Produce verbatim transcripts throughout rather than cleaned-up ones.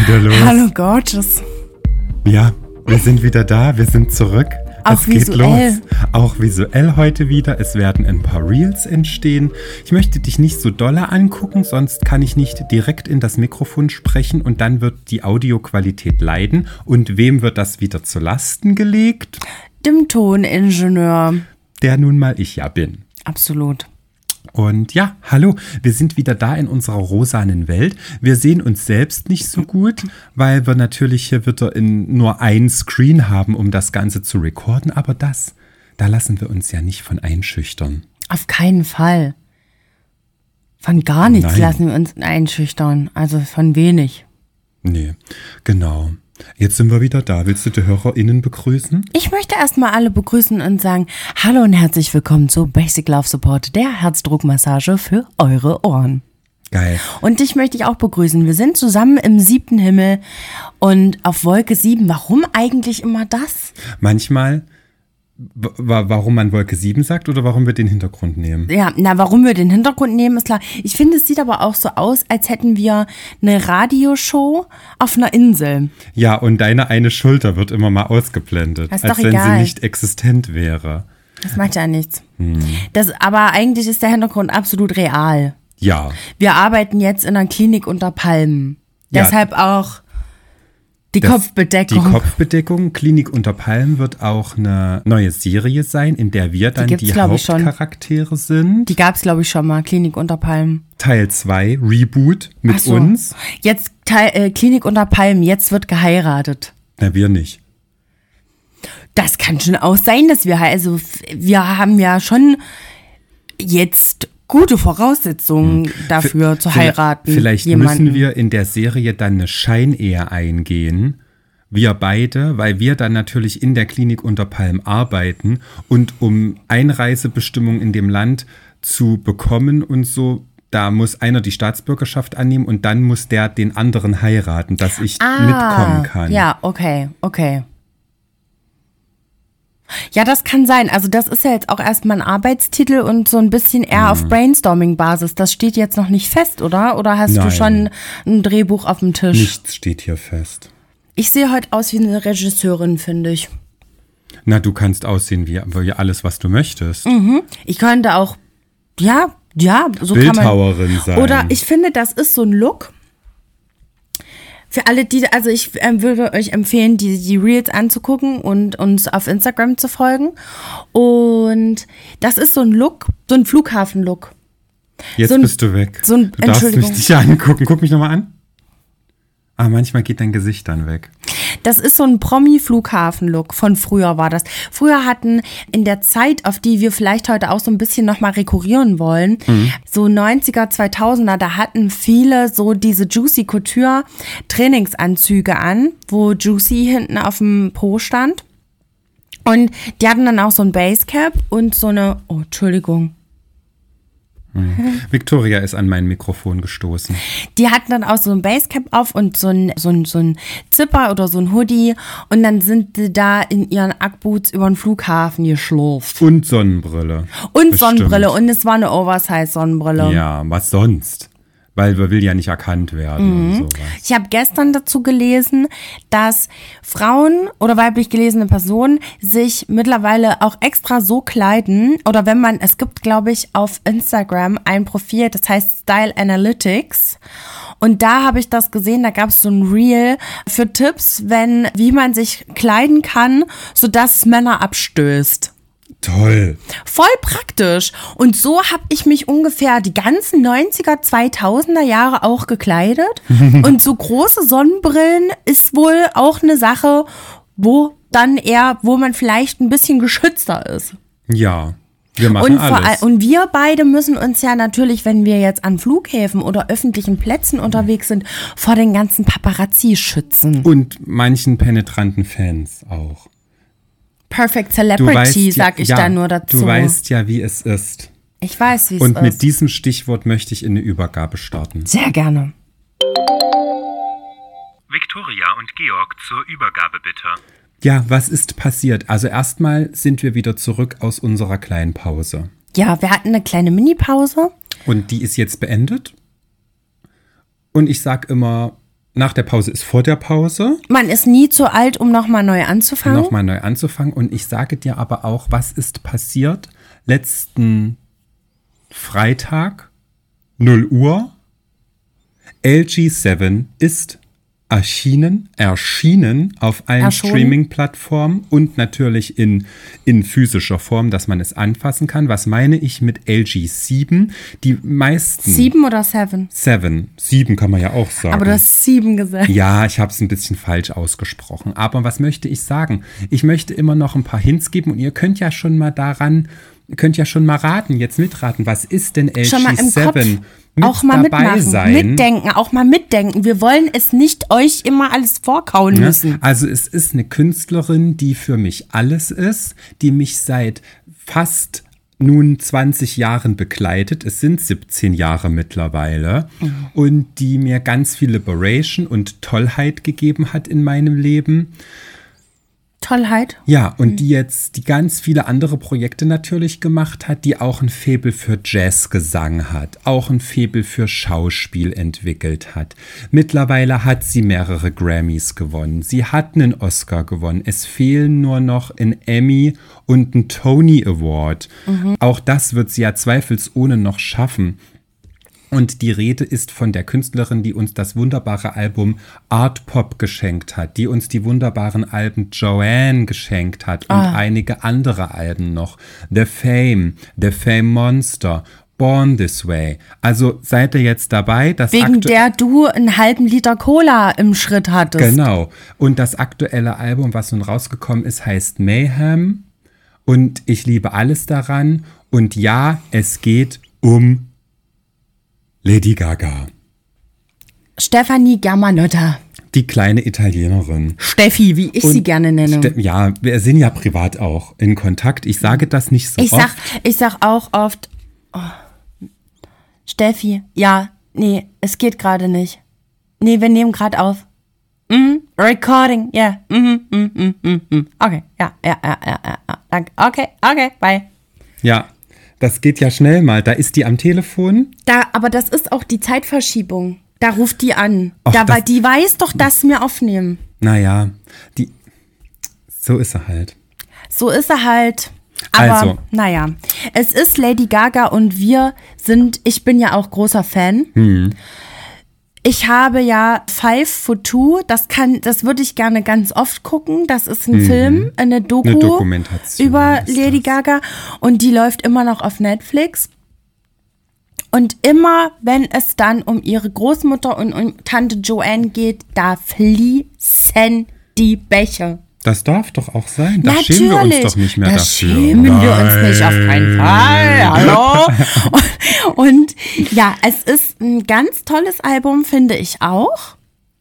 wieder los? Hallo Gorgeous. Ja, wir sind wieder da, wir sind zurück. Auch es geht visuell. los. Auch visuell heute wieder. Es werden ein paar Reels entstehen. Ich möchte dich nicht so dolle angucken, sonst kann ich nicht direkt in das Mikrofon sprechen und dann wird die Audioqualität leiden. Und wem wird das wieder zu Lasten gelegt? Dem Toningenieur. Der nun mal ich ja bin. Absolut. Und ja, hallo, wir sind wieder da in unserer rosanen Welt. Wir sehen uns selbst nicht so gut, weil wir natürlich hier wieder in nur ein Screen haben, um das Ganze zu recorden. Aber das, da lassen wir uns ja nicht von einschüchtern. Auf keinen Fall. Von gar nichts Nein. lassen wir uns einschüchtern. Also von wenig. Nee, genau. Jetzt sind wir wieder da. Willst du die HörerInnen begrüßen? Ich möchte erstmal alle begrüßen und sagen, hallo und herzlich willkommen zu Basic Love Support, der Herzdruckmassage für eure Ohren. Geil. Und dich möchte ich auch begrüßen. Wir sind zusammen im siebten Himmel und auf Wolke sieben. Warum eigentlich immer das? Manchmal, w- wa- warum man Wolke sieben sagt oder warum wir den Hintergrund nehmen? Ja, na, warum wir den Hintergrund nehmen, ist klar. Ich finde, es sieht aber auch so aus, als hätten wir eine Radioshow auf einer Insel. Ja, und deine eine Schulter wird immer mal ausgeblendet, Das ist als doch wenn egal. sie nicht existent wäre. Das macht ja nichts. Das, aber eigentlich ist der Hintergrund absolut real. Ja. Wir arbeiten jetzt in einer Klinik unter Palmen. Ja. Deshalb auch die Das- Kopfbedeckung. Die Kopfbedeckung, Klinik unter Palmen, wird auch eine neue Serie sein, in der wir dann die, gibt's, glaub ich, schon. Hauptcharaktere sind. Die gab es, glaube ich, schon mal. Klinik unter Palmen. Teil zwei, Reboot mit Ach so. uns. Jetzt Teil, äh, Klinik unter Palmen. Jetzt wird geheiratet. Na, wir nicht. Das kann schon auch sein, dass wir, also wir haben ja schon jetzt gute Voraussetzungen dafür zu heiraten. Vielleicht jemanden. müssen wir in der Serie dann eine Scheinehe eingehen. Wir beide, weil wir dann natürlich in der Klinik unter Palm arbeiten und um Einreisebestimmungen in dem Land zu bekommen und so, da muss einer die Staatsbürgerschaft annehmen und dann muss der den anderen heiraten, dass ich mitkommen kann. Ja, okay, okay. Ja, das kann sein. Also das ist ja jetzt auch erstmal ein Arbeitstitel und so ein bisschen eher Mhm. auf Brainstorming-Basis. Das steht jetzt noch nicht fest, oder? Oder hast Nein. du schon ein Drehbuch auf dem Tisch? Nichts steht hier fest. Ich sehe heute aus wie eine Regisseurin, finde ich. Na, du kannst aussehen wie, wie alles, was du möchtest. Ich könnte auch, ja, ja, so kann man. Bildhauerin sein. Oder ich finde, das ist so ein Look. Für alle, die, also ich ähm, würde euch empfehlen, die, die Reels anzugucken und uns auf Instagram zu folgen. Und das ist so ein Look, so ein Flughafen-Look. Jetzt so ein- bist du weg. so ein- du darfst mich Entschuldigung. nicht angucken. Guck mich nochmal an. Ah, manchmal geht dein Gesicht dann weg. Das ist so ein Promi-Flughafen-Look. Von früher war das. Früher hatten in der Zeit, auf die wir vielleicht heute auch so ein bisschen nochmal rekurrieren wollen, so neunziger, zweitausender, da hatten viele so diese Juicy Couture Trainingsanzüge an, wo Juicy hinten auf dem Po stand. Und die hatten dann auch so ein Basecap und so eine, oh, Entschuldigung. Victoria ist an mein Mikrofon gestoßen. Die hatten dann auch so ein Basecap auf und so ein, so ein, so ein Zipper oder so ein Hoodie. Und dann sind sie da in ihren Ackboots über den Flughafen geschlurft. Und Sonnenbrille. Und Bestimmt. Sonnenbrille. Und es war eine Oversize-Sonnenbrille. Ja, was sonst? Weil wir will ja nicht erkannt werden Mhm. und sowas. Ich habe gestern dazu gelesen, dass Frauen oder weiblich gelesene Personen sich mittlerweile auch extra so kleiden. Oder wenn man, es gibt, glaube ich, auf Instagram ein Profil, das heißt Style Analytics. Und da habe ich das gesehen, da gab es so ein Reel für Tipps, wenn, wie man sich kleiden kann, sodass es Männer abstößt. Toll. Voll praktisch. Und so habe ich mich ungefähr die ganzen neunziger, zweitausender Jahre auch gekleidet. Und so große Sonnenbrillen ist wohl auch eine Sache, wo dann eher, wo man vielleicht ein bisschen geschützter ist. Ja, wir machen Und, vor alles. all, und wir beide müssen uns ja natürlich, wenn wir jetzt an Flughäfen oder öffentlichen Plätzen unterwegs sind, vor den ganzen Paparazzi schützen. Und manchen penetranten Fans auch. Perfect Du Celebrity, weißt ja, sag ich ja, da nur dazu. Du weißt ja, wie es ist. Ich weiß, wie es Und ist. mit diesem Stichwort möchte ich in eine Übergabe starten. Sehr gerne. Victoria und Georg zur Übergabe bitte. Ja, was ist passiert? Also erstmal sind wir wieder zurück aus unserer kleinen Pause. Ja, wir hatten eine kleine Mini-Pause. Und die ist jetzt beendet. Und ich sag immer, nach der Pause ist vor der Pause. Man ist nie zu alt, um nochmal neu anzufangen. Nochmal neu anzufangen. Und ich sage dir aber auch, was ist passiert? Letzten Freitag, null Uhr, L G sieben ist erschienen, erschienen auf allen Erschonen. Streaming-Plattformen und natürlich in, in physischer Form, dass man es anfassen kann. Was meine ich mit L G sieben? Die meisten... Sieben oder Seven? Seven. Sieben kann man ja auch sagen. Aber du hast sieben gesagt. Ja, ich habe es ein bisschen falsch ausgesprochen. Aber was möchte ich sagen? Ich möchte immer noch ein paar Hints geben und ihr könnt ja schon mal daran, könnt ja schon mal raten, jetzt mitraten. Was ist denn L G sieben? Schon mal im Kopf. Mit auch mal dabei mitmachen, sein. mitdenken, auch mal mitdenken. Wir wollen es nicht euch immer alles vorkauen Ja, müssen. also es ist eine Künstlerin, die für mich alles ist, die mich seit fast nun zwanzig Jahren begleitet. Es sind siebzehn Jahre mittlerweile. Mhm. Und die mir ganz viel Liberation und Tollheit gegeben hat in meinem Leben. Tollheit. Ja, und die jetzt die ganz viele andere Projekte natürlich gemacht hat, die auch ein Faible für Jazzgesang hat, auch ein Faible für Schauspiel entwickelt hat. Mittlerweile hat sie mehrere Grammys gewonnen. Sie hat einen Oscar gewonnen. Es fehlen nur noch ein Emmy und ein Tony Award. Mhm. Auch das wird sie ja zweifelsohne noch schaffen. Und die Rede ist von der Künstlerin, die uns das wunderbare Album Art Pop geschenkt hat, die uns die wunderbaren Alben Joanne geschenkt hat und ah. einige andere Alben noch. The Fame, The Fame Monster, Born This Way. Also seid ihr jetzt dabei? Das Wegen der du einen halben Liter Cola im Schritt hattest. Genau. Und das aktuelle Album, was nun rausgekommen ist, heißt Mayhem. Und ich liebe alles daran. Und ja, es geht um Lady Gaga. Stefanie Germanotta. Die kleine Italienerin. Steffi, wie ich Und sie gerne nenne. Ste- ja, wir sind ja privat auch in Kontakt. Ich sage das nicht so ich oft. Sag, ich sag auch oft, oh, Steffi, ja, nee, es geht gerade nicht. Nee, wir nehmen gerade auf. Mm, recording, ja. Yeah. Mm, mm, mm, mm, mm. Okay, ja, ja, ja, ja, ja. Danke. Okay, okay, bye. Ja. Das geht ja schnell mal. Da ist die am Telefon. Da, aber das ist auch die Zeitverschiebung. Da ruft die an. Och, da, das, die weiß doch, dass wir aufnehmen. Naja, die, so ist er halt. So ist er halt. Aber also. naja, es ist Lady Gaga und wir sind, ich bin ja auch großer Fan. Hm. Ich habe ja Five for Two, das kann, das würde ich gerne ganz oft gucken. Das ist ein mhm. Film, eine Doku eine Dokumentation über Lady das. Gaga und die läuft immer noch auf Netflix. Und immer, wenn es dann um ihre Großmutter und um Tante Joanne geht, da fließen die Bäche. Das darf doch auch sein. Da Natürlich. schämen wir uns doch nicht mehr da dafür. Da schämen Nein. wir uns nicht, auf keinen Fall. Hallo? und, und ja, es ist ein ganz tolles Album, finde ich auch.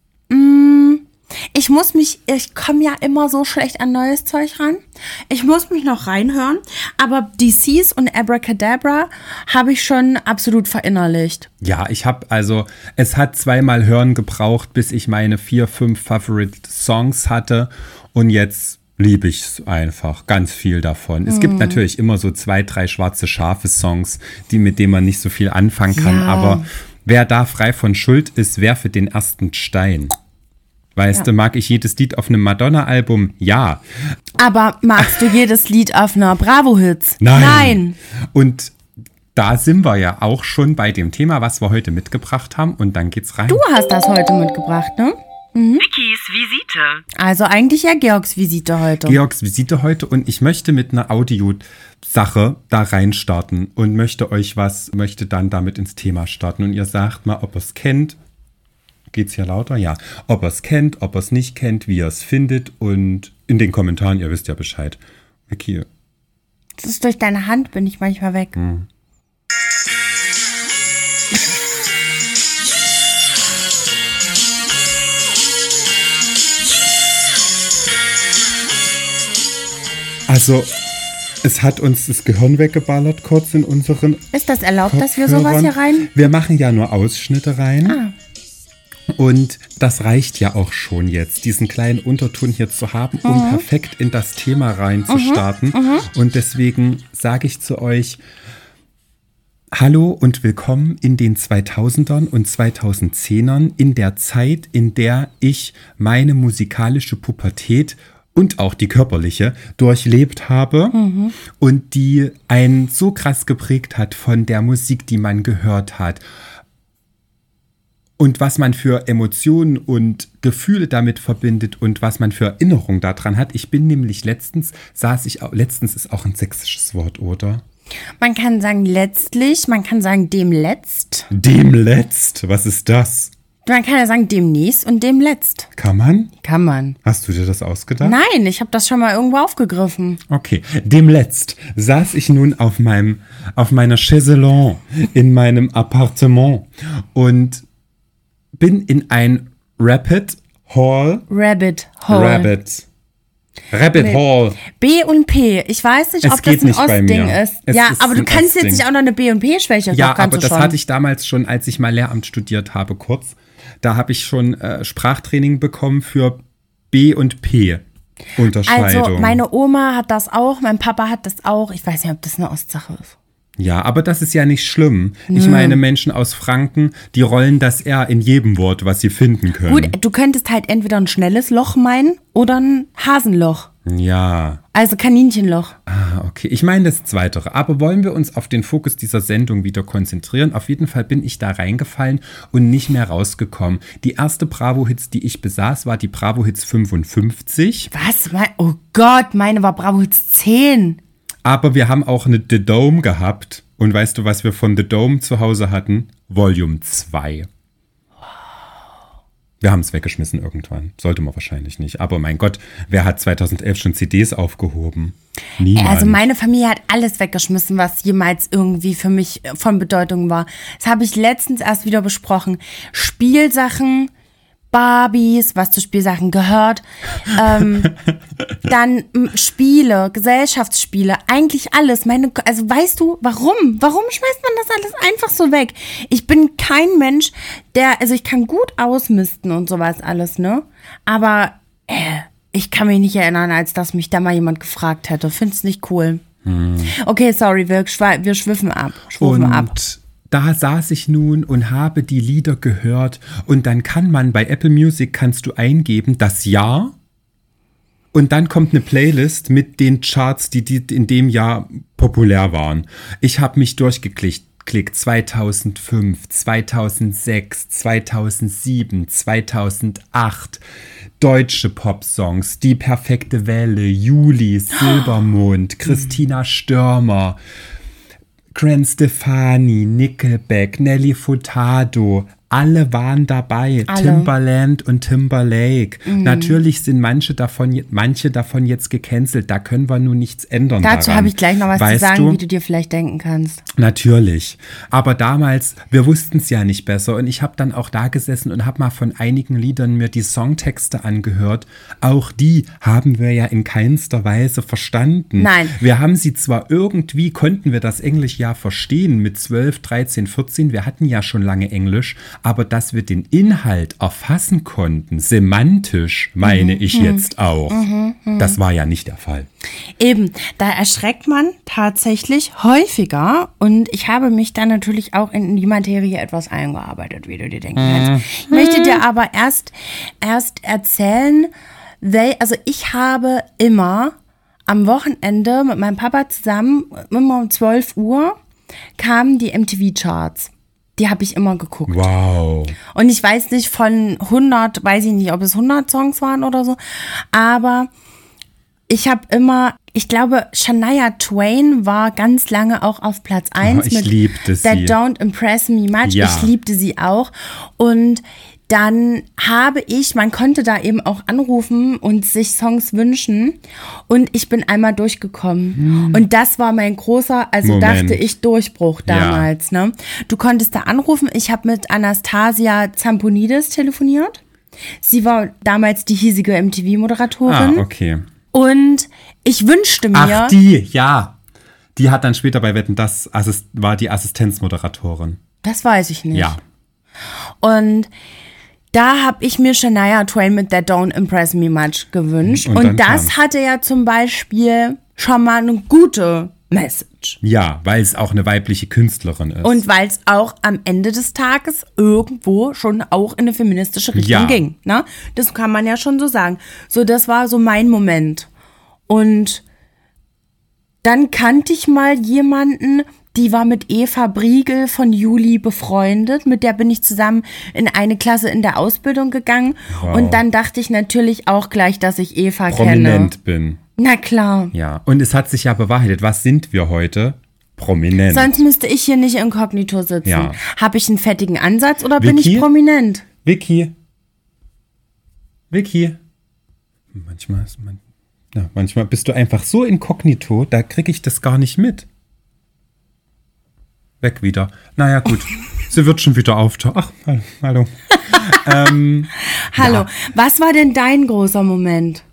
Ich muss mich, ich komme ja immer so schlecht an neues Zeug ran. Ich muss mich noch reinhören. Aber D Cs und Abracadabra habe ich schon absolut verinnerlicht. Ja, ich habe also, es hat zweimal Hören gebraucht, bis ich meine vier, fünf Favorite Songs hatte. Und jetzt liebe ich es einfach, ganz viel davon. Es mm. gibt natürlich immer so zwei, drei schwarze Schafe Songs, die mit denen man nicht so viel anfangen kann. Ja. Aber wer da frei von Schuld ist, werfe den ersten Stein. Weißt ja. du, mag ich jedes Lied auf einem Madonna-Album? Ja. Aber magst du jedes Lied auf einer Bravo-Hits? Nein. Nein. Und da sind wir ja auch schon bei dem Thema, was wir heute mitgebracht haben. Und dann geht's rein. Du hast das heute mitgebracht, ne? Mhm. Vickys Visite. Also eigentlich ja Georgs Visite heute. Georgs Visite heute und ich möchte mit einer Audio-Sache da reinstarten und möchte euch was, möchte dann damit ins Thema starten. Und ihr sagt mal, ob ihr es kennt. Geht's hier lauter? Ja. Ob ihr es kennt, ob ihr es nicht kennt, wie ihr es findet und in den Kommentaren, ihr wisst ja Bescheid. Vicky. Das ist durch deine Hand, bin ich manchmal weg. Hm. Also, es hat uns das Gehirn weggeballert kurz in unseren Ist das erlaubt, Kopfhörern. Dass wir sowas hier rein? Wir machen ja nur Ausschnitte rein. Ah. Und das reicht ja auch schon jetzt, diesen kleinen Unterton hier zu haben, um mhm. perfekt in das Thema reinzustarten. Mhm. Mhm. Und deswegen sage ich zu euch, Hallo und willkommen in den zweitausendern und zweitausendzehnern, in der Zeit, in der ich meine musikalische Pubertät und auch die körperliche durchlebt habe mhm. und die einen so krass geprägt hat von der Musik, die man gehört hat. Und was man für Emotionen und Gefühle damit verbindet und was man für Erinnerungen daran hat. Ich bin nämlich letztens, saß ich, letztens ist auch ein sächsisches Wort, oder? Man kann sagen letztlich, man kann sagen demletzt. Demletzt? Was ist das? Man kann ja sagen demnächst und demletzt. Kann man? Kann man. Hast du dir das ausgedacht? Nein, ich habe das schon mal irgendwo aufgegriffen. Okay, demletzt saß ich nun auf meinem, auf meiner Chaiselongue in meinem Appartement und bin in ein Rabbit Hall. Rabbit Hall. Rabbit. Rabbit Mit Hall. B und P. Ich weiß nicht, Es ob das geht ein nicht bei Ostding mir. ist. Es ja, ist aber du ein kannst jetzt Ostding. nicht auch noch eine B und P-Schwäche. Ja, aber kannst du das schon. hatte ich damals schon, als ich mal Lehramt studiert habe, kurz. Da habe ich schon äh, Sprachtraining bekommen für B und P. Unterscheidung. Also meine Oma hat das auch, mein Papa hat das auch. Ich weiß nicht, ob das eine Ostsache ist. Ja, aber das ist ja nicht schlimm. Ich meine, Menschen aus Franken, die rollen das R in jedem Wort, was sie finden können. Gut, du könntest halt entweder ein schnelles Loch meinen oder ein Hasenloch. Ja. Also Kaninchenloch. Ah, okay. Ich meine das Zweitere. Aber wollen wir uns auf den Fokus dieser Sendung wieder konzentrieren? Auf jeden Fall bin ich da reingefallen und nicht mehr rausgekommen. Die erste Bravo-Hits, die ich besaß, war die Bravo-Hits fünfundfünfzig. Was? Mein, oh Gott, meine war Bravo Hits zehn. Aber wir haben auch eine The Dome gehabt. Und weißt du, was wir von The Dome zu Hause hatten? Volume zwei. Wir haben es weggeschmissen irgendwann. Sollte man wahrscheinlich nicht. Aber mein Gott, wer hat zweitausendelf schon C Ds aufgehoben? Niemand. Also meine Familie hat alles weggeschmissen, was jemals irgendwie für mich von Bedeutung war. Das habe ich letztens erst wieder besprochen. Spielsachen, Barbies, was zu Spielsachen gehört, ähm, dann m, Spiele, Gesellschaftsspiele, eigentlich alles. Meine, also weißt du, warum? Warum schmeißt man das alles einfach so weg? Ich bin kein Mensch, der, also ich kann gut ausmisten und sowas alles, ne? Aber äh, ich kann mich nicht erinnern, als dass mich da mal jemand gefragt hätte. Find's nicht cool. Hm. Okay, sorry, wir, schwa- wir schwiffen ab. Schwufen und ab. Da saß ich nun und habe die Lieder gehört und dann kann man bei Apple Music kannst du eingeben das Jahr und dann kommt eine Playlist mit den Charts, die, die in dem Jahr populär waren. Ich habe mich durchgeklickt. Klick zweitausendfünf, zweitausendsechs, zweitausendsieben, zweitausendacht, deutsche Popsongs, Die perfekte Welle, Juli, Silbermond, Christina Stürmer, Gwen Stefani, Nickelback, Nelly Furtado, alle waren dabei. Alle. Timbaland und Timberlake. Mhm. Natürlich sind manche davon, manche davon jetzt gecancelt. Da können wir nun nichts ändern. Dazu habe ich gleich noch was weißt zu sagen, du? wie du dir vielleicht denken kannst. Natürlich. Aber damals, wir wussten es ja nicht besser. Und ich habe dann auch da gesessen und habe mal von einigen Liedern mir die Songtexte angehört. Auch die haben wir ja in keinster Weise verstanden. Nein. Wir haben sie zwar irgendwie, konnten wir das Englisch ja verstehen mit zwölf, dreizehn, vierzehn. Wir hatten ja schon lange Englisch. Aber dass wir den Inhalt erfassen konnten, semantisch, meine ich jetzt auch, das war ja nicht der Fall. Eben, da erschreckt man tatsächlich häufiger und ich habe mich dann natürlich auch in die Materie etwas eingearbeitet, wie du dir denken kannst. Ich möchte dir aber erst, erst erzählen, wel, also ich habe immer am Wochenende mit meinem Papa zusammen, immer um zwölf Uhr, kamen die M T V-Charts. Die habe ich immer geguckt. Wow. Und ich weiß nicht, von hundert, weiß ich nicht, ob es hundert Songs waren oder so, aber ich habe immer, ich glaube, Shania Twain war ganz lange auch auf Platz eins Oh, ich mit liebte sie. That Don't Impress Me Much. Ja. Ich liebte sie auch. Und dann habe ich, man konnte da eben auch anrufen und sich Songs wünschen. Und ich bin einmal durchgekommen. Hm. Und das war mein großer, also Moment. dachte ich, Durchbruch damals. Ja. Ne? Du konntest da anrufen. Ich habe mit Anastasia Zamponidis telefoniert. Sie war damals die hiesige M T V-Moderatorin. Ah, okay. Und ich wünschte mir... Ach, die, ja. Die hat dann später bei Wetten, das Assist, war die Assistenzmoderatorin. Das weiß ich nicht. Ja. Und da habe ich mir Shania Twain mit That Don't Impress Me Much gewünscht. Und Und, dann das kam's. hatte ja zum Beispiel schon mal eine gute Message. Ja, weil es auch eine weibliche Künstlerin ist. Und weil es auch am Ende des Tages irgendwo schon auch in eine feministische Richtung Ja. ging. Ne? Das kann man ja schon so sagen. So, das war so mein Moment. Und dann kannte ich mal jemanden, die war mit Eva Briegel von Juli befreundet. Mit der bin ich zusammen in eine Klasse in der Ausbildung gegangen. Wow. Und dann dachte ich natürlich auch gleich, dass ich Eva prominent kenne. bin. Na klar. Ja, und es hat sich ja bewahrheitet. Was sind wir heute? Prominent. Sonst müsste ich hier nicht inkognito sitzen. Ja. Habe ich einen fettigen Ansatz oder bin Vicky? ich prominent? Vicky. Vicky. Manchmal ist man, ja, manchmal bist du einfach so inkognito, da kriege ich das gar nicht mit. Weg wieder. Naja, gut. Sie wird schon wieder auftauchen. Ach, hallo. ähm, Hallo, ja. Was war denn dein großer Moment?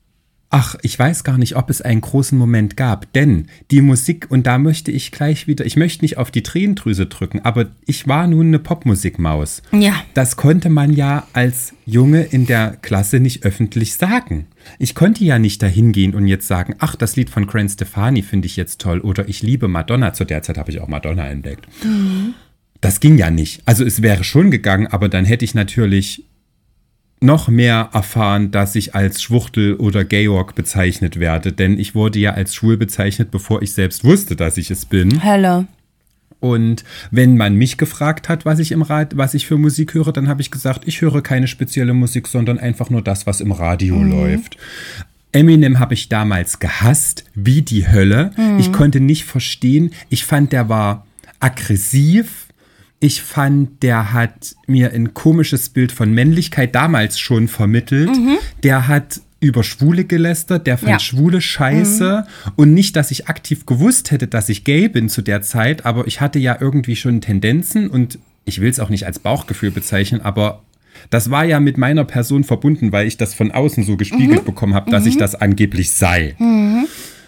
Ach, ich weiß gar nicht, ob es einen großen Moment gab, denn die Musik, und da möchte ich gleich wieder, ich möchte nicht auf die Tränendrüse drücken, aber ich war nun eine Popmusikmaus. Ja. Das konnte man ja als Junge in der Klasse nicht öffentlich sagen. Ich konnte ja nicht dahin gehen und jetzt sagen, ach, das Lied von Gwen Stefani finde ich jetzt toll oder ich liebe Madonna. Zu der Zeit habe ich auch Madonna entdeckt. Mhm. Das ging ja nicht. Also es wäre schon gegangen, aber dann hätte ich natürlich noch mehr erfahren, dass ich als Schwuchtel oder Georg bezeichnet werde, denn ich wurde ja als schwul bezeichnet, bevor ich selbst wusste, dass ich es bin. Hölle. Und wenn man mich gefragt hat, was ich im Rad, was ich für Musik höre, dann habe ich gesagt, ich höre keine spezielle Musik, sondern einfach nur das, was im Radio mhm. läuft. Eminem habe ich damals gehasst, wie die Hölle. Mhm. Ich konnte nicht verstehen. Ich fand, der war aggressiv. Ich fand, der hat mir ein komisches Bild von Männlichkeit damals schon vermittelt. Mhm. Der hat über Schwule gelästert, der fand ja. Schwule scheiße. Mhm. Und nicht, dass ich aktiv gewusst hätte, dass ich gay bin zu der Zeit, aber ich hatte ja irgendwie schon Tendenzen und ich will es auch nicht als Bauchgefühl bezeichnen, aber das war ja mit meiner Person verbunden, weil ich das von außen so gespiegelt mhm. bekommen habe, dass mhm. ich das angeblich sei. Mhm.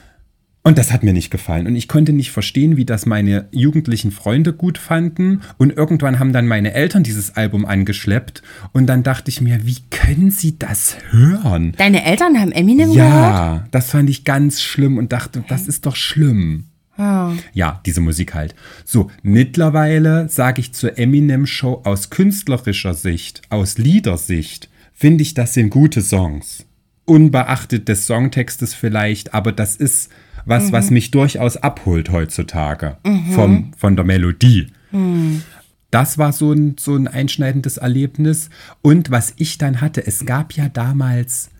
Und das hat mir nicht gefallen. Und ich konnte nicht verstehen, wie das meine jugendlichen Freunde gut fanden. Und irgendwann haben dann meine Eltern dieses Album angeschleppt. Und dann dachte ich mir, wie können sie das hören? Deine Eltern haben Eminem ja, gehört? Ja, das fand ich ganz schlimm und dachte, das ist doch schlimm. Oh. Ja, diese Musik halt. So, mittlerweile sage ich zur Eminem-Show aus künstlerischer Sicht, aus Liedersicht, finde ich, das sind gute Songs. Unbeachtet des Songtextes vielleicht, aber das ist was, mhm. was mich durchaus abholt heutzutage mhm. vom, von der Melodie. Mhm. Das war so ein, so ein einschneidendes Erlebnis. Und was ich dann hatte, es gab ja damals,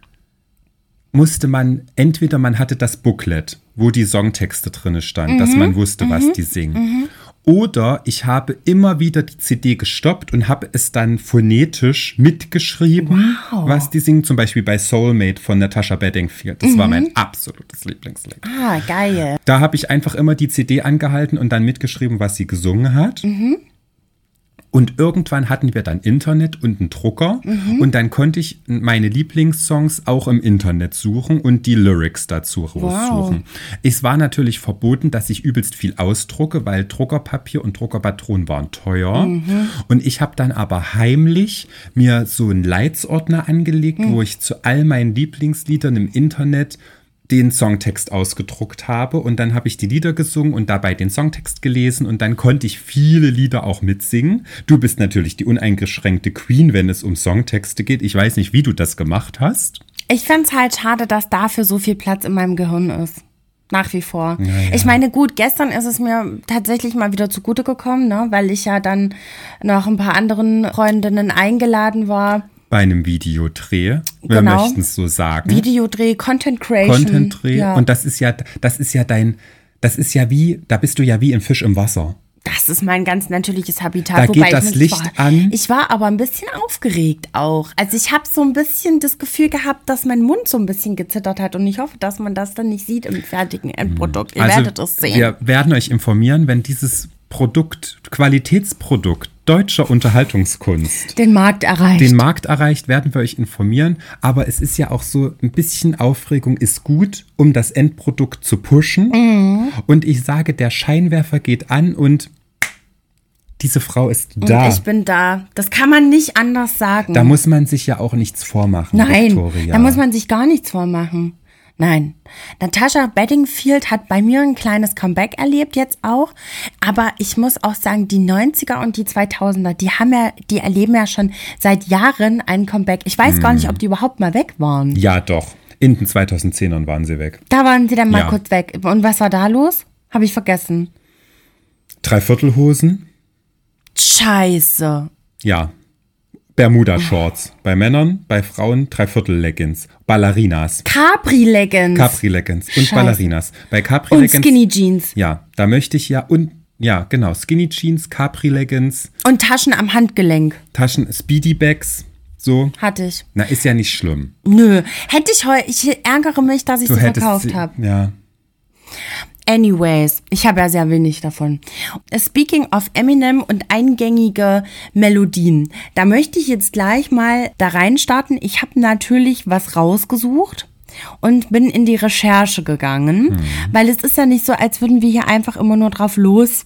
musste man, entweder man hatte das Booklet, wo die Songtexte drin standen, mhm. dass man wusste, mhm. was die singen. Mhm. Oder ich habe immer wieder die C D gestoppt und habe es dann phonetisch mitgeschrieben, wow. was die singen. Zum Beispiel bei Soulmate von Natasha Bedingfield. Das mhm. war mein absolutes Lieblingslied. Ah, geil. Da habe ich einfach immer die C D angehalten und dann mitgeschrieben, was sie gesungen hat. Mhm. Und irgendwann hatten wir dann Internet und einen Drucker. Mhm. Und dann konnte ich meine Lieblingssongs auch im Internet suchen und die Lyrics dazu raussuchen. Wow. Es war natürlich verboten, dass ich übelst viel ausdrucke, weil Druckerpapier und Druckerpatronen waren teuer. Mhm. Und ich habe dann aber heimlich mir so einen Leitsordner angelegt, mhm. wo ich zu all meinen Lieblingsliedern im Internet den Songtext ausgedruckt habe und dann habe ich die Lieder gesungen und dabei den Songtext gelesen und dann konnte ich viele Lieder auch mitsingen. Du bist natürlich die uneingeschränkte Queen, wenn es um Songtexte geht. Ich weiß nicht, wie du das gemacht hast. Ich fände es halt schade, dass dafür so viel Platz in meinem Gehirn ist. Nach wie vor. Ja, ja. Ich meine, gut, gestern ist es mir tatsächlich mal wieder zugute gekommen, ne, weil ich ja dann noch ein paar anderen Freundinnen eingeladen war. Bei einem Videodreh, wir genau. möchten es so sagen. Videodreh, Content Creation. Content Dreh. Ja. Und das ist ja, das ist ja dein, das ist ja wie, da bist du ja wie ein Fisch im Wasser. Das ist mein ganz natürliches Habitat. Da wobei geht das ich Licht war, an. Ich war aber ein bisschen aufgeregt auch. Also ich habe so ein bisschen das Gefühl gehabt, dass mein Mund so ein bisschen gezittert hat. Und ich hoffe, dass man das dann nicht sieht im fertigen Endprodukt. Ihr also werdet es sehen. Wir werden euch informieren, wenn dieses Produkt, Qualitätsprodukt deutscher Unterhaltungskunst den Markt erreicht. Den Markt erreicht, werden wir euch informieren. Aber es ist ja auch so, ein bisschen Aufregung ist gut, um das Endprodukt zu pushen. Mhm. Und ich sage, der Scheinwerfer geht an und diese Frau ist da. Und ich bin da. Das kann man nicht anders sagen. Da muss man sich ja auch nichts vormachen, Nein, Victoria. Da muss man sich gar nichts vormachen. Nein. Natasha Bedingfield hat bei mir ein kleines Comeback erlebt jetzt auch. Aber ich muss auch sagen, die neunziger und die zweitausender, die haben ja, die erleben ja schon seit Jahren ein Comeback. Ich weiß hm. gar nicht, ob die überhaupt mal weg waren. Ja, doch. In den zweitausendzehnern waren sie weg. Da waren sie dann mal ja. kurz weg. Und was war da los? Habe ich vergessen. Dreiviertelhosen. Scheiße. Ja. Bermuda-Shorts. Bei Männern, bei Frauen Dreiviertel-Leggings. Ballerinas. Capri-Leggings. Capri-Leggings und Scheiße. Ballerinas. Bei Capri-Leggings. Und Skinny-Jeans. Ja, da möchte ich ja, und ja, genau, Skinny-Jeans, Capri-Leggings. Und Taschen am Handgelenk. Taschen, Speedy-Bags. So. Hatte ich. Na, ist ja nicht schlimm. Nö. Hätte ich heute, ich ärgere mich, dass ich du sie verkauft habe. Ja. Anyways, ich habe ja sehr wenig davon. Speaking of Eminem und eingängige Melodien, da möchte ich jetzt gleich mal da reinstarten. Ich habe natürlich was rausgesucht und bin in die Recherche gegangen, hm. weil es ist ja nicht so, als würden wir hier einfach immer nur drauf los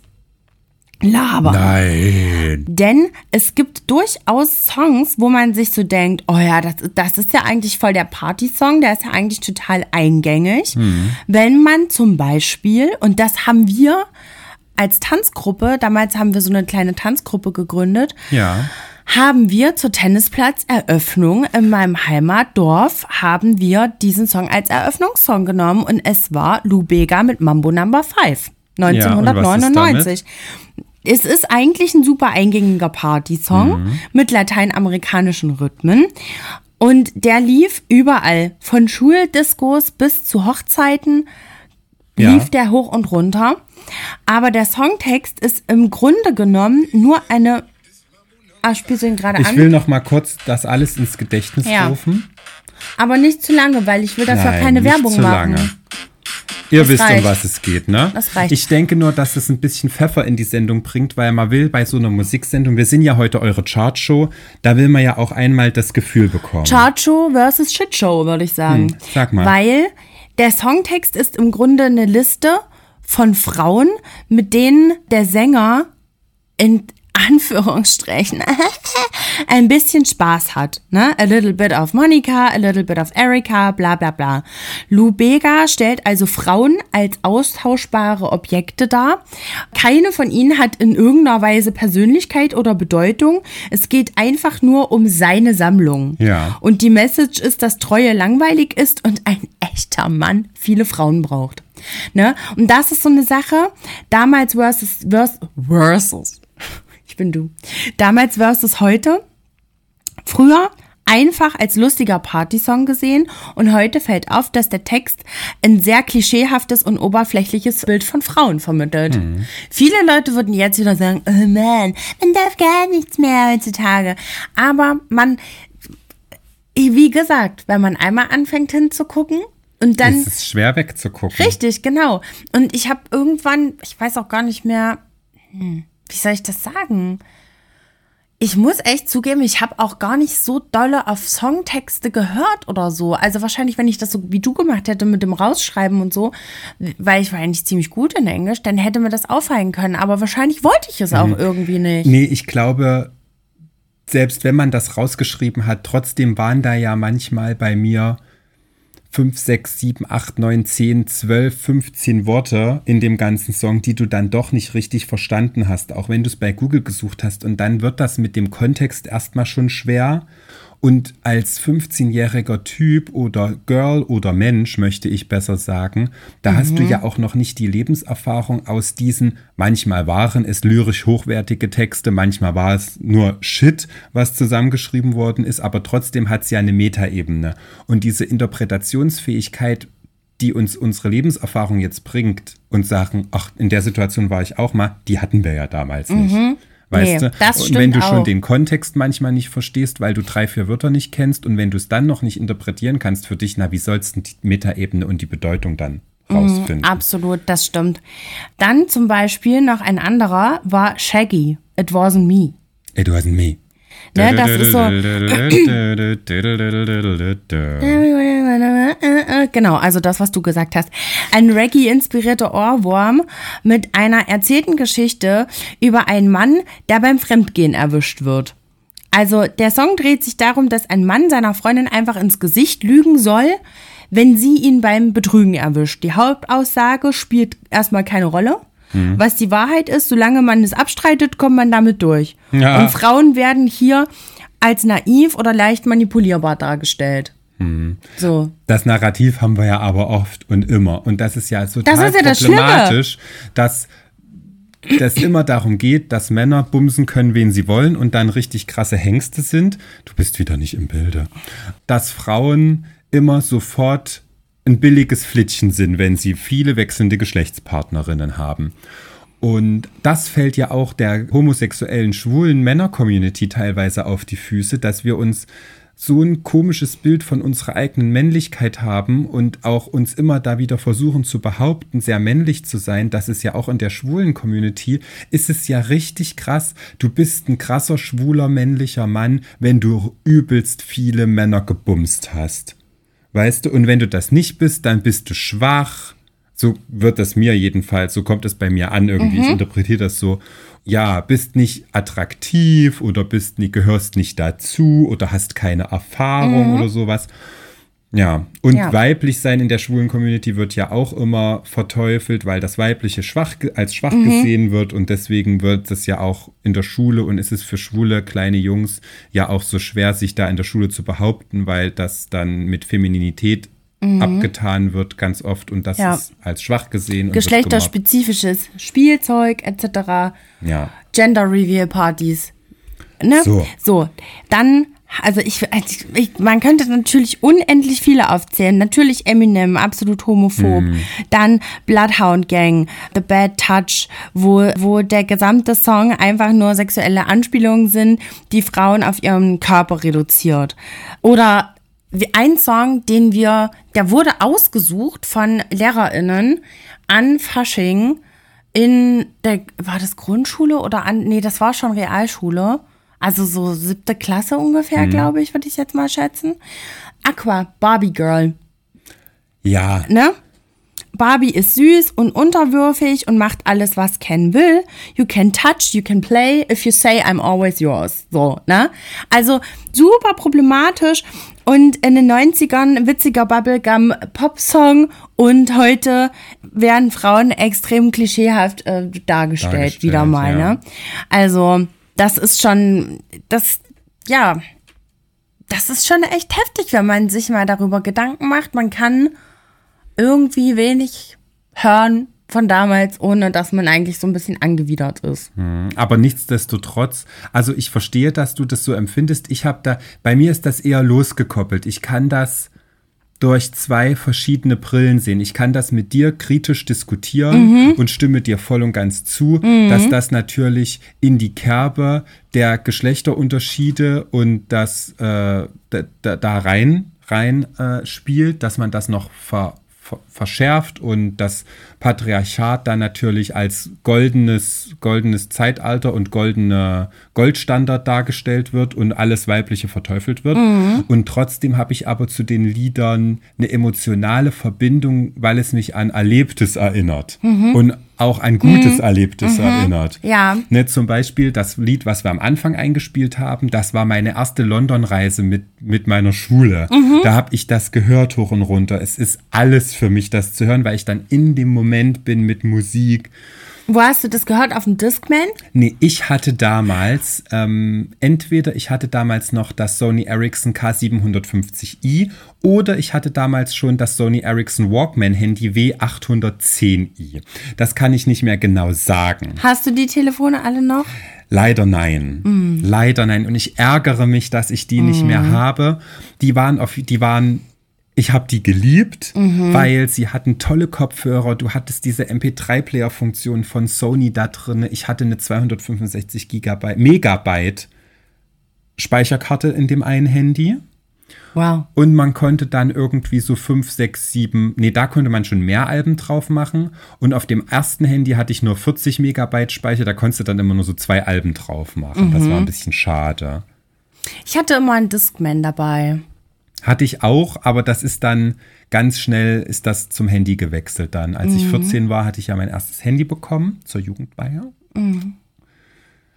labern. Nein. Denn es gibt durchaus Songs, wo man sich so denkt, oh ja, das, das ist ja eigentlich voll der Party-Song, der ist ja eigentlich total eingängig. Mhm. Wenn man zum Beispiel, und das haben wir als Tanzgruppe, damals haben wir so eine kleine Tanzgruppe gegründet, ja. haben wir zur Tennisplatzeröffnung in meinem Heimatdorf, haben wir diesen Song als Eröffnungssong genommen und es war Lou Bega mit Mambo Number five. neunzehnhundertneunundneunzig. Ja, es ist eigentlich ein super eingängiger Party-Song mhm. mit lateinamerikanischen Rhythmen. Und der lief überall. Von Schuldiskos bis zu Hochzeiten lief ja. der hoch und runter. Aber der Songtext ist im Grunde genommen nur eine... Ah, spielst du ihn gerade ich an? Ich will noch mal kurz das alles ins Gedächtnis ja. rufen. Aber nicht zu lange, weil ich will dafür Nein, keine nicht Werbung zu machen. Lange. Ihr das wisst, reicht. um was es geht, ne? Das reicht. Ich denke nur, dass es ein bisschen Pfeffer in die Sendung bringt, weil man will bei so einer Musiksendung, wir sind ja heute eure Chartshow, da will man ja auch einmal das Gefühl bekommen. Chartshow versus Shitshow, würde ich sagen. Hm, sag mal. Weil der Songtext ist im Grunde eine Liste von Frauen, mit denen der Sänger in Anführungsstrichen ein bisschen Spaß hat. Ne? A little bit of Monica, a little bit of Erika, bla bla bla. Lou Bega stellt also Frauen als austauschbare Objekte dar. Keine von ihnen hat in irgendeiner Weise Persönlichkeit oder Bedeutung. Es geht einfach nur um seine Sammlung. Ja. Und die Message ist, dass Treue langweilig ist und ein echter Mann viele Frauen braucht. Ne? Und das ist so eine Sache, damals versus, versus, versus ich bin du. Damals versus heute. Früher einfach als lustiger Partysong gesehen und heute fällt auf, dass der Text ein sehr klischeehaftes und oberflächliches Bild von Frauen vermittelt. Mhm. Viele Leute würden jetzt wieder sagen, oh man, man darf gar nichts mehr heutzutage. Aber man, wie gesagt, wenn man einmal anfängt hinzugucken, und dann es ist schwer wegzugucken. Richtig, genau. Und ich habe irgendwann, ich weiß auch gar nicht mehr, hm, wie soll ich das sagen? Ich muss echt zugeben, ich habe auch gar nicht so dolle auf Songtexte gehört oder so. Also wahrscheinlich, wenn ich das so wie du gemacht hätte mit dem Rausschreiben und so, weil ich war eigentlich ziemlich gut in Englisch, dann hätte mir das auffallen können. Aber wahrscheinlich wollte ich es auch mhm. irgendwie nicht. Nee, ich glaube, selbst wenn man das rausgeschrieben hat, trotzdem waren da ja manchmal bei mir fünf, sechs, sieben, acht, neun, zehn, zwölf, fünfzehn Worte in dem ganzen Song, die du dann doch nicht richtig verstanden hast, auch wenn du es bei Google gesucht hast. Und dann wird das mit dem Kontext erstmal schon schwer. Und als fünfzehnjähriger Typ oder Girl oder Mensch, möchte ich besser sagen, da mhm. hast du ja auch noch nicht die Lebenserfahrung aus diesen, manchmal waren es lyrisch hochwertige Texte, manchmal war es nur Shit, was zusammengeschrieben worden ist, aber trotzdem hat es ja eine Metaebene. Und diese Interpretationsfähigkeit, die uns unsere Lebenserfahrung jetzt bringt und sagen, ach, in der Situation war ich auch mal, die hatten wir ja damals mhm. nicht. Weißt nee, du? Das und wenn du auch. schon den Kontext manchmal nicht verstehst, weil du drei, vier Wörter nicht kennst und wenn du es dann noch nicht interpretieren kannst für dich, na, wie sollst du die Metaebene und die Bedeutung dann rausfinden? Mm, absolut, das stimmt. Dann zum Beispiel noch ein anderer war Shaggy, It Wasn't Me. It Wasn't Me. Ne, das ist so. Genau, also das, was du gesagt hast. Ein Reggae-inspirierter Ohrwurm mit einer erzählten Geschichte über einen Mann, der beim Fremdgehen erwischt wird. Also der Song dreht sich darum, dass ein Mann seiner Freundin einfach ins Gesicht lügen soll, wenn sie ihn beim Betrügen erwischt. Die Hauptaussage spielt erstmal keine Rolle. Mhm. Was die Wahrheit ist, solange man es abstreitet, kommt man damit durch. Ja. Und Frauen werden hier als naiv oder leicht manipulierbar dargestellt. Mhm. So. Das Narrativ haben wir ja aber oft und immer. Und das ist ja total das ist ja das problematisch, dass das immer darum geht, dass Männer bumsen können, wen sie wollen und dann richtig krasse Hengste sind. Du bist wieder nicht im Bilde. Dass Frauen immer sofort ein billiges Flittchen sind, wenn sie viele wechselnde Geschlechtspartnerinnen haben. Und das fällt ja auch der homosexuellen, schwulen Männer-Community teilweise auf die Füße, dass wir uns so ein komisches Bild von unserer eigenen Männlichkeit haben und auch uns immer da wieder versuchen zu behaupten, sehr männlich zu sein. Das ist ja auch in der schwulen Community, ist es ja richtig krass. Du bist ein krasser, schwuler, männlicher Mann, wenn du übelst viele Männer gebumst hast. Weißt du? Und wenn du das nicht bist, dann bist du schwach. So wird das mir jedenfalls, so kommt es bei mir an irgendwie. Mhm. Ich interpretiere das so. Ja, bist nicht attraktiv oder bist nicht, gehörst nicht dazu oder hast keine Erfahrung mhm. oder sowas. Ja, und ja. weiblich sein in der schwulen Community wird ja auch immer verteufelt, weil das Weibliche schwach als schwach mhm. gesehen wird und deswegen wird es ja auch in der Schule und ist es für schwule kleine Jungs ja auch so schwer, sich da in der Schule zu behaupten, weil das dann mit Femininität Mhm. abgetan wird ganz oft und das ja. ist als schwach gesehen. Geschlechterspezifisches Spielzeug et cetera. Ja. Gender-Reveal-Partys. Ne? So. So, dann, also ich, ich, man könnte natürlich unendlich viele aufzählen. Natürlich Eminem, absolut homophob. Mhm. Dann Bloodhound Gang, The Bad Touch, wo, wo der gesamte Song einfach nur sexuelle Anspielungen sind, die Frauen auf ihren Körper reduziert. Oder ein Song, den wir, der wurde ausgesucht von LehrerInnen an Fasching in der, war das Grundschule oder an, nee, das war schon Realschule. Also so siebte Klasse ungefähr, mhm. glaube ich, würde ich jetzt mal schätzen. Aqua, Barbie Girl. Ja. Ne? Barbie ist süß und unterwürfig und macht alles, was Ken will. You can touch, you can play, if you say I'm always yours. So, ne? Also super problematisch. Und in den neunzigern witziger Bubblegum-Pop-Song und heute werden Frauen extrem klischeehaft äh, dargestellt, dargestellt, wieder mal. Ja. Ne? Also das ist schon, das, ja, das ist schon echt heftig, wenn man sich mal darüber Gedanken macht. Man kann irgendwie wenig hören von damals, ohne dass man eigentlich so ein bisschen angewidert ist. Aber nichtsdestotrotz, also ich verstehe, dass du das so empfindest. Ich habe da, bei mir ist das eher losgekoppelt. Ich kann das durch zwei verschiedene Brillen sehen. Ich kann das mit dir kritisch diskutieren mhm. und stimme dir voll und ganz zu, mhm. dass das natürlich in die Kerbe der Geschlechterunterschiede und das äh, da, da, da rein, rein äh, spielt, dass man das noch ver verschärft und das Patriarchat dann natürlich als goldenes, goldenes Zeitalter und goldener Goldstandard dargestellt wird und alles Weibliche verteufelt wird. Mhm. Und trotzdem habe ich aber zu den Liedern eine emotionale Verbindung, weil es mich an Erlebtes erinnert mhm. und auch an Gutes mhm. Erlebtes mhm. erinnert. Ja. Ne, zum Beispiel das Lied, was wir am Anfang eingespielt haben, das war meine erste London-Reise mit, mit meiner Schule. Mhm. Da habe ich das gehört hoch und runter. Es ist alles für mich, das zu hören, weil ich dann in dem Moment bin mit Musik. Wo hast du das gehört? Auf dem Discman? Nee, ich hatte damals, ähm, entweder ich hatte damals noch das Sony Ericsson K siebenhundertfünfzig i oder ich hatte damals schon das Sony Ericsson Walkman Handy W achthundertzehn i. Das kann ich nicht mehr genau sagen. Hast du die Telefone alle noch? Leider nein. Mm. Leider nein. Und ich ärgere mich, dass ich die mm. nicht mehr habe. Die waren auf, die waren Ich habe die geliebt, mhm. weil sie hatten tolle Kopfhörer. Du hattest diese M P drei Player Funktion von Sony da drin. Ich hatte eine zweihundertfünfundsechzig Gigabyte, Megabyte Speicherkarte in dem einen Handy. Wow. Und man konnte dann irgendwie so fünf, sechs, sieben, nee, da konnte man schon mehr Alben drauf machen. Und auf dem ersten Handy hatte ich nur vierzig Megabyte Speicher. Da konntest du dann immer nur so zwei Alben drauf machen. Mhm. Das war ein bisschen schade. Ich hatte immer einen Discman dabei. Hatte ich auch, aber das ist dann ganz schnell, ist das zum Handy gewechselt dann. Als mhm. ich vierzehn war, hatte ich ja mein erstes Handy bekommen, zur Jugendweihe. Mhm. Ja,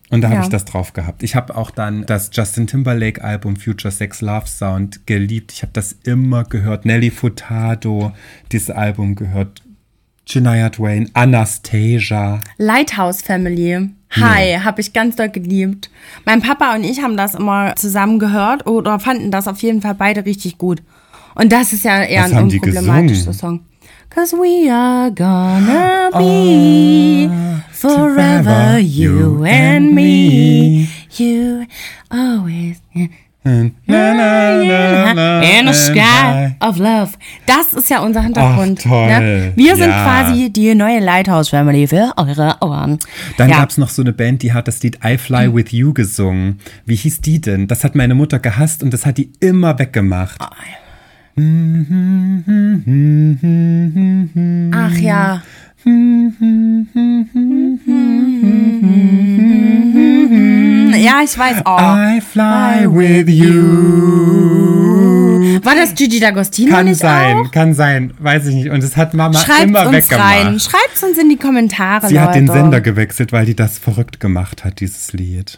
Und da habe Ja. ich das drauf gehabt. Ich habe auch dann das Justin Timberlake Album Future Sex Love Sound geliebt. Ich habe das immer gehört. Nelly Furtado, dieses Album gehört. Shania Twain, Anastasia. Lighthouse Family. Hi, Ja. habe ich ganz doll geliebt. Mein Papa und ich haben das immer zusammen gehört oder fanden das auf jeden Fall beide richtig gut. Und das ist ja eher Was ein haben die unproblematischer gesungen? Song. Cause we are gonna be forever, you and me. You always Na, na, na, na, in a and sky I- of love. Das ist ja unser Hintergrund. Ach, toll. Ne? Wir sind Ja. quasi die neue Lighthouse Family für eure Ohren. Dann ja. gab's noch so eine Band, die hat das Lied I Fly With You gesungen. Wie hieß die denn? Das hat meine Mutter gehasst und das hat die immer weggemacht. Ach ja. Ja, ich weiß. Oh. I fly with you. War das Gigi D'Agostino Kann nicht sein, auch? kann sein, weiß ich nicht. Und das hat Mama Schreibt immer uns weggemacht. rein. Schreibt uns in die Kommentare, Sie Leute. hat den Sender gewechselt, weil die das verrückt gemacht hat, dieses Lied.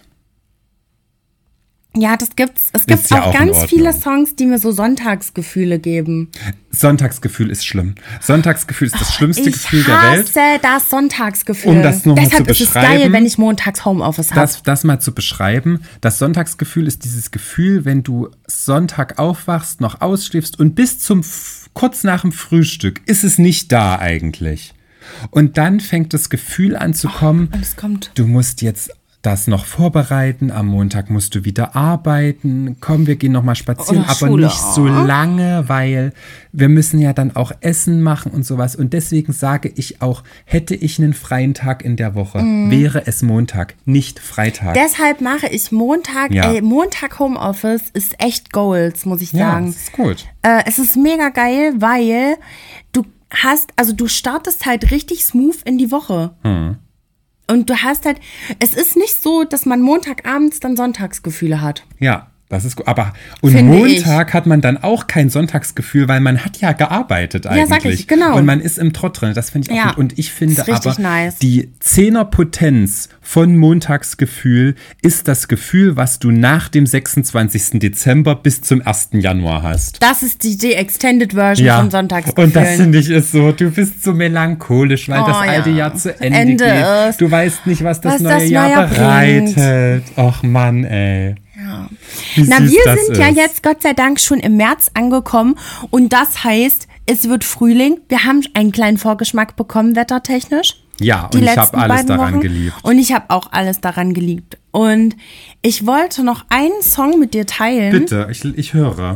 Ja, das gibt's. Es gibt Ist ja auch auch in ganz Ordnung. viele Songs, die mir so Sonntagsgefühle geben. Sonntagsgefühl ist schlimm. Sonntagsgefühl ist das schlimmste Ich Gefühl der Welt. hasse das Sonntagsgefühl. Um das noch mal Deshalb zu ist es beschreiben, geil, wenn ich montags Homeoffice habe. Das, das mal zu beschreiben, das Sonntagsgefühl ist dieses Gefühl, wenn du Sonntag aufwachst, noch ausschläfst und bis zum F- kurz nach dem Frühstück ist es nicht da eigentlich. Und dann fängt das Gefühl an zu kommen, Und es kommt. du musst jetzt das noch vorbereiten, am Montag musst du wieder arbeiten, komm, wir gehen noch mal spazieren, Oder aber Schule. nicht so lange, weil wir müssen ja dann auch Essen machen und sowas. Und deswegen sage ich auch, hätte ich einen freien Tag in der Woche, Mhm. wäre es Montag, nicht Freitag. Deshalb mache ich Montag, Ja. ey, Montag Homeoffice ist echt Goals, muss ich ja, sagen. das ist gut. Äh, es ist mega geil, weil du hast, also du startest halt richtig smooth in die Woche. Hm. Und du hast halt, es ist nicht so, dass man Montagabends dann Sonntagsgefühle hat. Ja, das ist gut. Aber und Finde Montag hat man dann auch kein Sonntagsgefühl, weil man hat ja gearbeitet eigentlich. Ja, sag ich, genau. Und man ist im Trott drin. Das finde ich auch Ja, gut. Und ich finde ist richtig aber, nice. die Zehnerpotenz von Montagsgefühl ist das Gefühl, was du nach dem sechsundzwanzigsten Dezember bis zum ersten Januar hast. Das ist die, die Extended Version Ja, von Sonntagsgefühlen. und das finde ich ist so, du bist so melancholisch, weil Oh, das alte ja. Jahr zu Ende, Ende geht. ist. Du weißt nicht, was das Was neue das Jahr Neujahr bringt. bereitet. Och Mann, ey. Ja. Wie Na, süß wir das sind ja ist. jetzt Gott sei Dank schon im März angekommen und das heißt, es wird Frühling. Wir haben einen kleinen Vorgeschmack bekommen, wettertechnisch. Ja, Die und ich habe letzten alles beiden daran Wochen. geliebt. Und ich habe auch alles daran geliebt. Und ich wollte noch einen Song mit dir teilen. Bitte, ich, ich höre.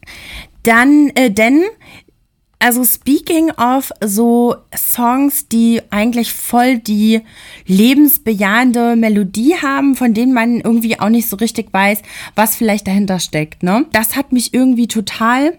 Dann, äh, denn, also speaking of so Songs, die eigentlich voll die lebensbejahende Melodie haben, von denen man irgendwie auch nicht so richtig weiß, was vielleicht dahinter steckt, ne? Das hat mich irgendwie total,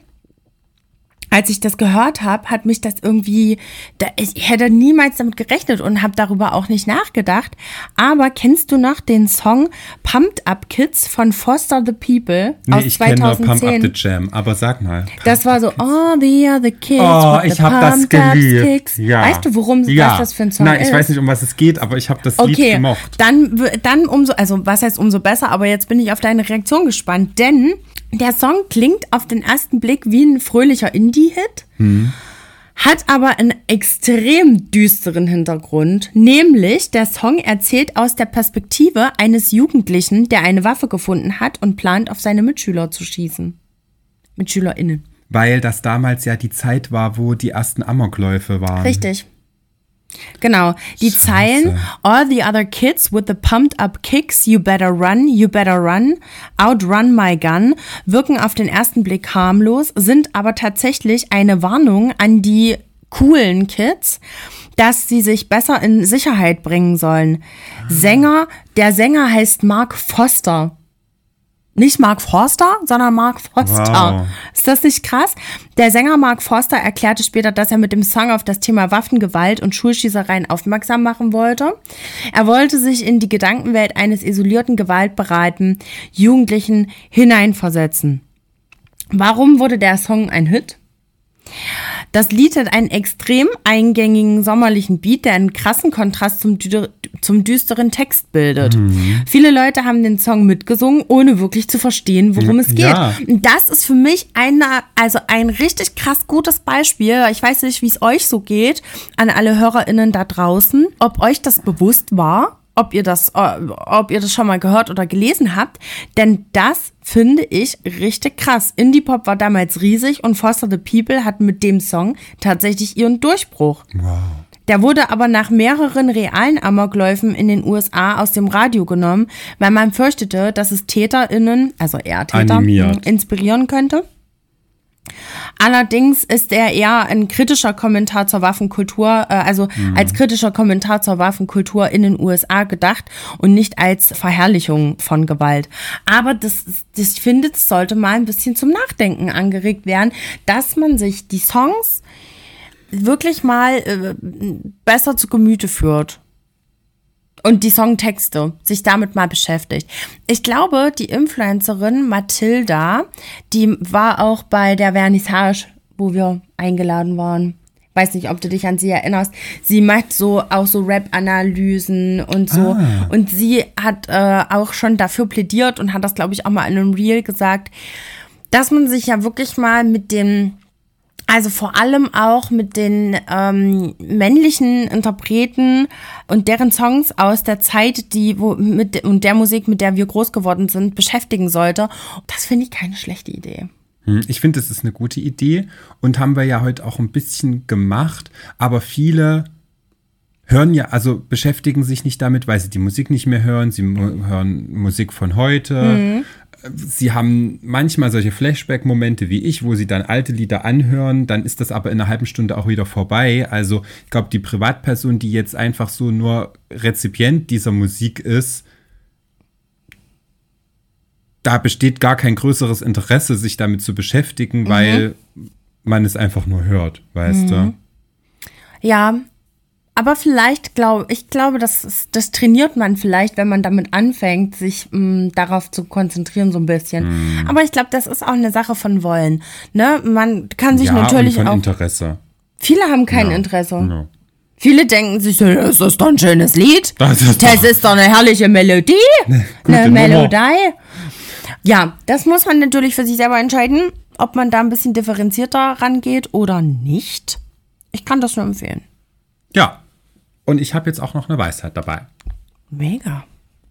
als ich das gehört habe, hat mich das irgendwie, da, ich hätte niemals damit gerechnet und habe darüber auch nicht nachgedacht. Aber kennst du noch den Song Pumped Up Kids von Foster the People Nee, aus ich kenne nur Pump zweitausendzehn? Up the Jam, aber sag mal. Das war so, all the other kids Oh, with the ich habe das pumped up geliebt. sticks. Ja. Weißt du, worum ja. was das für ein Song Nein, ist? ich weiß nicht, um was es geht, aber ich habe das Lied Okay, gemocht. dann, w- dann umso, also was heißt umso besser, aber jetzt bin ich auf deine Reaktion gespannt, denn der Song klingt auf den ersten Blick wie ein fröhlicher Indie-Hit, Hm. hat aber einen extrem düsteren Hintergrund, nämlich der Song erzählt aus der Perspektive eines Jugendlichen, der eine Waffe gefunden hat und plant, auf seine Mitschüler zu schießen. MitschülerInnen. Weil das damals ja die Zeit war, wo die ersten Amokläufe waren. Richtig. Genau, die Scheiße. Zeilen, all the other kids with the pumped up kicks, you better run, you better run, outrun my gun, wirken auf den ersten Blick harmlos, sind aber tatsächlich eine Warnung an die coolen Kids, dass sie sich besser in Sicherheit bringen sollen. Sänger, der Sänger heißt Mark Foster. Nicht Mark Forster, sondern Mark Foster. Wow. Ist das nicht krass? Der Sänger Mark Foster erklärte später, dass er mit dem Song auf das Thema Waffengewalt und Schulschießereien aufmerksam machen wollte. Er wollte sich in die Gedankenwelt eines isolierten, gewaltbereiten Jugendlichen hineinversetzen. Warum wurde der Song ein Hit? Das Lied hat einen extrem eingängigen sommerlichen Beat, der einen krassen Kontrast zum, dü- zum düsteren Text bildet. Mhm. Viele Leute haben den Song mitgesungen, ohne wirklich zu verstehen, worum es geht. Ja. Und das ist für mich eine, also ein richtig krass gutes Beispiel. Ich weiß nicht, wie es euch so geht, an alle HörerInnen da draußen, ob euch das bewusst war, ob ihr das, ob ihr das schon mal gehört oder gelesen habt. Denn das finde ich richtig krass. Indie-Pop war damals riesig und Foster the People hat mit dem Song tatsächlich ihren Durchbruch. Wow. Der wurde aber nach mehreren realen Amokläufen in den U S A aus dem Radio genommen, weil man fürchtete, dass es TäterInnen, also eher Täter, animiert. inspirieren könnte. Allerdings ist er eher ein kritischer Kommentar zur Waffenkultur, äh, also mhm. als kritischer Kommentar zur Waffenkultur in den U S A gedacht und nicht als Verherrlichung von Gewalt. Aber das, das ich finde, das sollte mal ein bisschen zum Nachdenken angeregt werden, dass man sich die Songs wirklich mal äh, besser zu Gemüte führt. Und die Songtexte, sich damit mal beschäftigt. Ich glaube, die Influencerin Mathilda, die war auch bei der Vernissage, wo wir eingeladen waren. Weiß nicht, ob du dich an sie erinnerst. Sie macht so auch so Rap-Analysen und so. Ah. Und sie hat äh, auch schon dafür plädiert und hat das, glaube ich, auch mal in einem Reel gesagt, dass man sich ja wirklich mal mit den Also vor allem auch mit den ähm, männlichen Interpreten und deren Songs aus der Zeit, die wo mit und der Musik, mit der wir groß geworden sind, beschäftigen sollte. Das finde ich keine schlechte Idee. Ich finde, das ist eine gute Idee und haben wir ja heute auch ein bisschen gemacht. Aber viele hören ja, also beschäftigen sich nicht damit, weil sie die Musik nicht mehr hören. Sie mu- hören Musik von heute. Mhm. Sie haben manchmal solche Flashback-Momente wie ich, wo sie dann alte Lieder anhören, dann ist das aber in einer halben Stunde auch wieder vorbei. Also ich glaube, die Privatperson, die jetzt einfach so nur Rezipient dieser Musik ist, da besteht gar kein größeres Interesse, sich damit zu beschäftigen, mhm. weil man es einfach nur hört, weißt mhm. du? Ja, aber vielleicht glaube ich, glaube, das, ist, das trainiert man vielleicht, wenn man damit anfängt, sich mh, darauf zu konzentrieren so ein bisschen. Mm. Aber ich glaube, das ist auch eine Sache von Wollen. Ne? Man kann sich ja, natürlich und von auch. Interesse. Viele haben kein ja. Interesse. Ja. Viele denken sich, das ist doch ein schönes Lied. Das ist, das ist doch eine herrliche Melodie. Ne, eine Melodie. Ja, das muss man natürlich für sich selber entscheiden, ob man da ein bisschen differenzierter rangeht oder nicht. Ich kann das nur empfehlen. Ja. Und ich habe jetzt auch noch eine Weisheit dabei. Mega.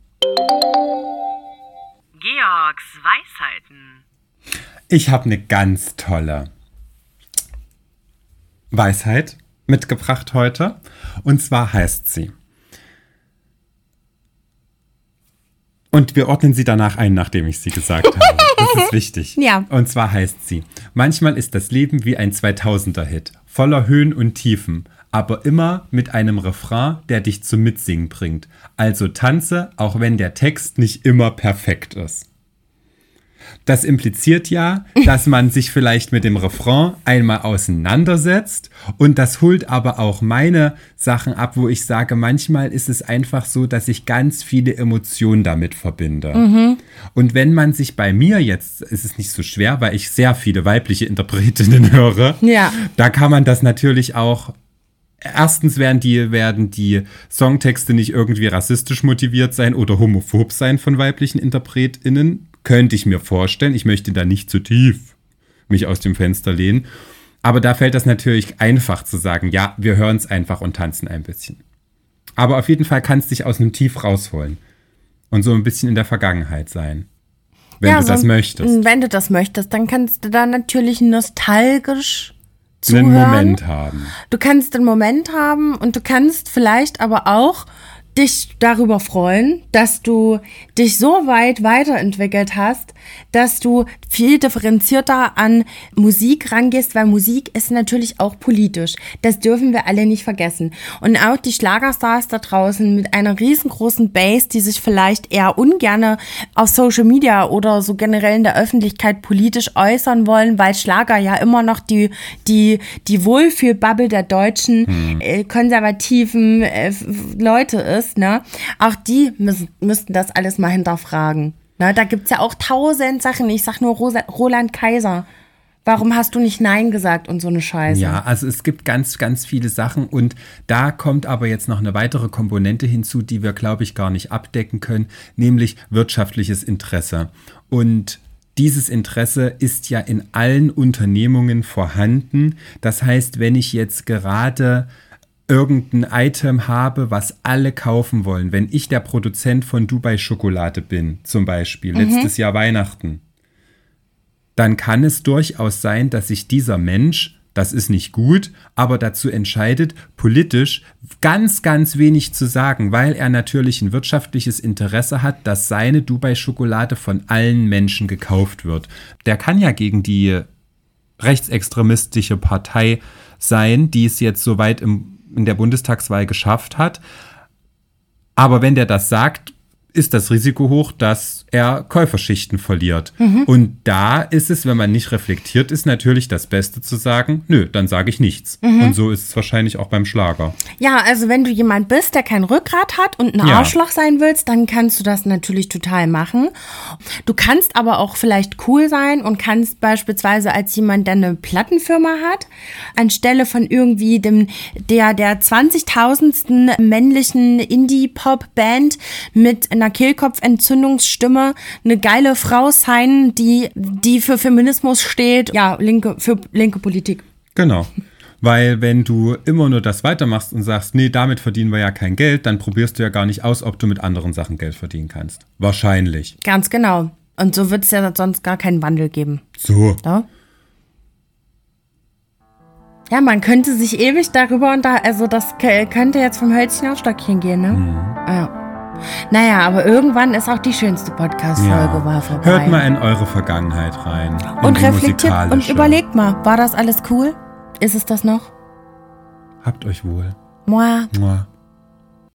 Georgs Weisheiten. Ich habe eine ganz tolle Weisheit mitgebracht heute. Und zwar heißt sie. Und wir ordnen sie danach ein, nachdem ich sie gesagt habe. Das ist wichtig. Ja. Und zwar heißt sie: Manchmal ist das Leben wie ein zweitausender-Hit, voller Höhen und Tiefen, aber immer mit einem Refrain, der dich zum Mitsingen bringt. Also tanze, auch wenn der Text nicht immer perfekt ist. Das impliziert ja, dass man sich vielleicht mit dem Refrain einmal auseinandersetzt und das holt aber auch meine Sachen ab, wo ich sage, manchmal ist es einfach so, dass ich ganz viele Emotionen damit verbinde. Mhm. Und wenn man sich bei mir jetzt, ist es nicht so schwer, weil ich sehr viele weibliche Interpretinnen höre, ja. Da kann man das natürlich auch. Erstens werden die, werden die Songtexte nicht irgendwie rassistisch motiviert sein oder homophob sein von weiblichen InterpretInnen. Könnte ich mir vorstellen. Ich möchte da nicht zu tief mich aus dem Fenster lehnen. Aber da fällt das natürlich einfach zu sagen, ja, wir hören es einfach und tanzen ein bisschen. Aber auf jeden Fall kann es dich aus einem Tief rausholen und so ein bisschen in der Vergangenheit sein. Wenn ja, du so, das möchtest. Wenn du das möchtest, dann kannst du da natürlich nostalgisch zuhören. Einen Moment haben. Du kannst einen Moment haben und du kannst vielleicht aber auch dich darüber freuen, dass du dich so weit weiterentwickelt hast, dass du viel differenzierter an Musik rangehst, weil Musik ist natürlich auch politisch. Das dürfen wir alle nicht vergessen. Und auch die Schlagerstars da draußen mit einer riesengroßen Base, die sich vielleicht eher ungerne auf Social Media oder so generell in der Öffentlichkeit politisch äußern wollen, weil Schlager ja immer noch die die die Wohlfühlbubble der deutschen hm. äh, konservativen äh, Leute ist. Ne? Auch die müssen, müssten das alles mal hinterfragen. Ne? Da gibt es ja auch tausend Sachen. Ich sag nur Rosa, Roland Kaiser. Warum hast du nicht Nein gesagt und so eine Scheiße? Ja, also es gibt ganz, ganz viele Sachen und da kommt aber jetzt noch eine weitere Komponente hinzu, die wir, glaube ich, gar nicht abdecken können, nämlich wirtschaftliches Interesse. Und dieses Interesse ist ja in allen Unternehmungen vorhanden. Das heißt, wenn ich jetzt gerade irgendein Item habe, was alle kaufen wollen, wenn ich der Produzent von Dubai Schokolade bin, zum Beispiel, mhm. letztes Jahr Weihnachten, dann kann es durchaus sein, dass sich dieser Mensch, das ist nicht gut, aber dazu entscheidet, politisch ganz, ganz wenig zu sagen, weil er natürlich ein wirtschaftliches Interesse hat, dass seine Dubai-Schokolade von allen Menschen gekauft wird. Der kann ja gegen die rechtsextremistische Partei sein, die es jetzt soweit im, in der Bundestagswahl geschafft hat. Aber wenn der das sagt, ist das Risiko hoch, dass er Käuferschichten verliert. Mhm. Und da ist es, wenn man nicht reflektiert ist, natürlich das Beste zu sagen, nö, dann sage ich nichts. Mhm. Und so ist es wahrscheinlich auch beim Schlager. Ja, also wenn du jemand bist, der kein Rückgrat hat und ein ja. Arschloch sein willst, dann kannst du das natürlich total machen. Du kannst aber auch vielleicht cool sein und kannst beispielsweise als jemand, der eine Plattenfirma hat, anstelle von irgendwie dem der der zwanzigtausendsten männlichen Indie-Pop-Band mit einer Kehlkopfentzündungsstimme eine geile Frau sein, die, die für Feminismus steht, ja, linke, für linke Politik. Genau. Weil wenn du immer nur das weitermachst und sagst, nee, damit verdienen wir ja kein Geld, dann probierst du ja gar nicht aus, ob du mit anderen Sachen Geld verdienen kannst. Wahrscheinlich. Ganz genau. Und so wird es ja sonst gar keinen Wandel geben. So. Ja? Ja, man könnte sich ewig darüber und da, also das könnte jetzt vom Hölzchen auf Stöckchen gehen, ne? Mhm. Ja. Naja, aber irgendwann ist auch die schönste Podcast-Folge ja. war vorbei. Hört mal in eure Vergangenheit rein. Und reflektiert und überlegt mal, war das alles cool? Ist es das noch? Habt euch wohl. Moi. Moi.